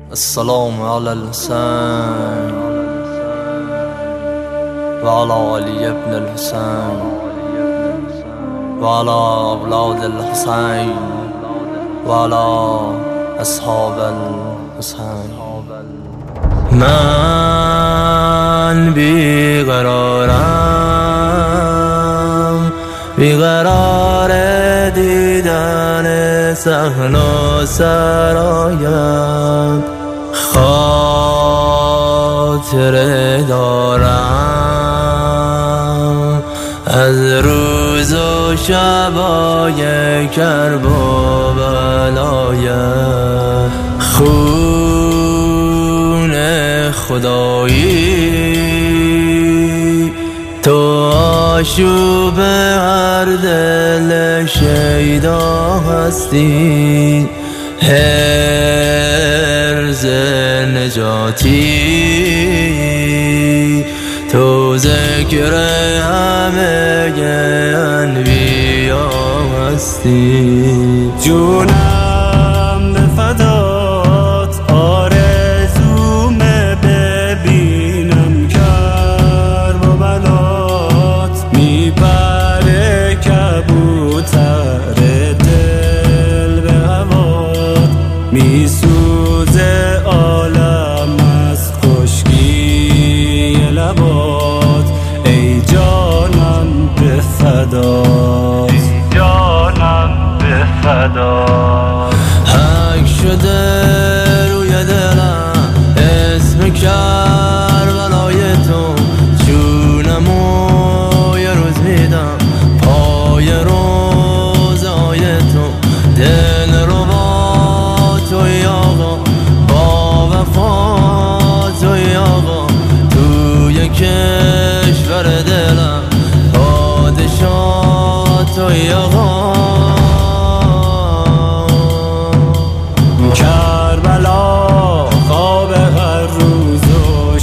السلام على الحسين وعلى علي بن الحسين وعلى أولاد الحسين وعلى أصحاب الحسين. من بیقرار دیدن صحن و سرایت، خاطره دارم از روز و شبای کرب و بلایت. خون خدایی تو آشوب هر دل شیدا هستی، حرز نجاتی تو ذکر همه انبیا هستی. جونم به فدات، آرزومه ببینم کرب و بلات. میبره کبوتر دل به هوات، میسوزه عالم از خشکی لبات. ای جانم به فدات، ای جانم به فدات. حک شده روی دلم اسم کربلای تو، جونمو یه روز میدم پای روزای تو. دل رو با توی آقا، با وفا توی آقا، توی کشور دلم پادشاه توی آقا. کربلا خواب هر روز و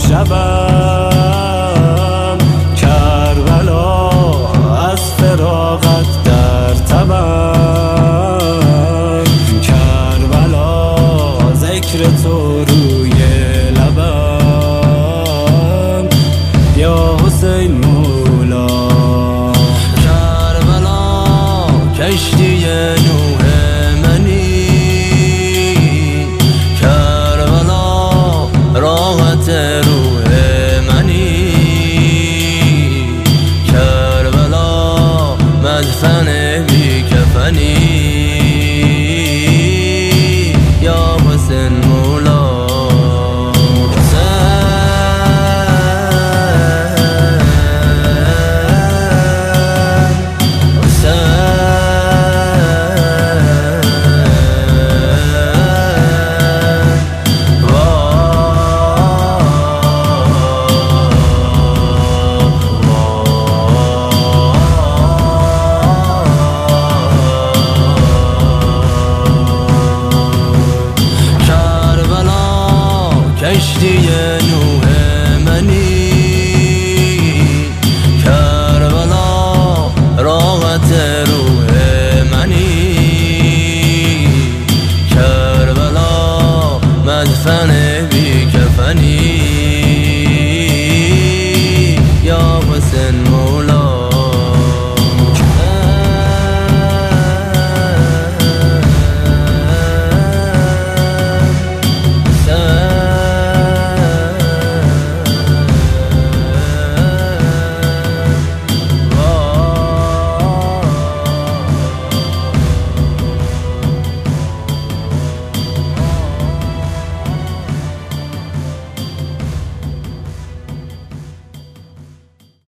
شبم، کربلا از فراغت در تبم. کربلا ذکر تو روی لبم، یا حسین مولا. کربلا کشتی نوح منی، کربلا راحت روح منی، کربلا مدفن بی کفنی، یا حسین مولا. کشتی